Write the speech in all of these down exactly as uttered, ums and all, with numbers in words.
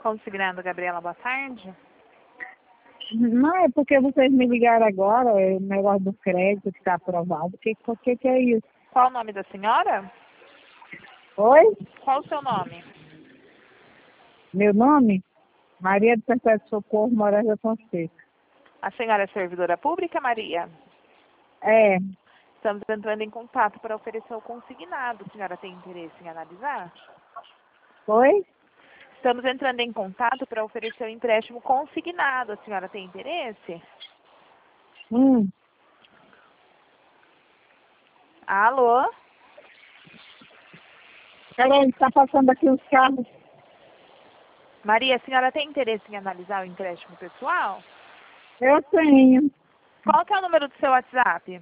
Consignado, Gabriela, boa tarde. Não, é porque vocês me ligaram agora, é o negócio do crédito que está aprovado. O que, que, que é isso? Qual o nome da senhora? Oi? Qual o seu nome? Meu nome? Maria do Perpétuo Socorro Moraes da Fonseca. A senhora é servidora pública, Maria? É, Estamos entrando em contato para oferecer o consignado. A senhora tem interesse em analisar? oi? Estamos entrando em contato para oferecer o empréstimo consignado. A senhora tem interesse? Hum, Alô? peraí, está passando aqui os carros. Maria, a senhora tem interesse em analisar o empréstimo pessoal? Eu tenho. Qual que é o número do seu WhatsApp?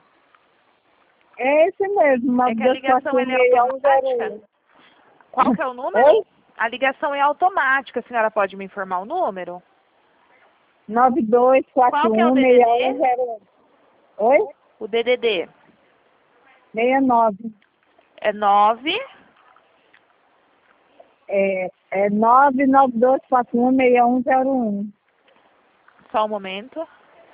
É esse mesmo, É que a ligação ela é automática. Qual que é o número? Oi? A ligação é automática. A senhora pode me informar o número? nove dois quatro Qual que é o um D D seis D? um zero um. Oi? O D D D sessenta e nove. é nove. É, é nove nove dois quatro um seis um zero um. Só um momento.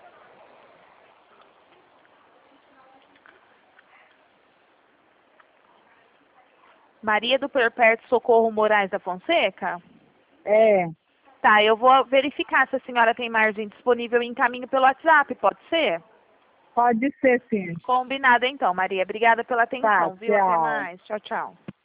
Maria do Perpétuo Socorro Moraes da Fonseca? É, Tá, eu vou verificar se a senhora tem margem disponível e encaminho pelo WhatsApp, pode ser? pode ser sim. Combinado então, Maria. Obrigada pela Tá, atenção, viu? Até tchau. mais. Tchau, tchau.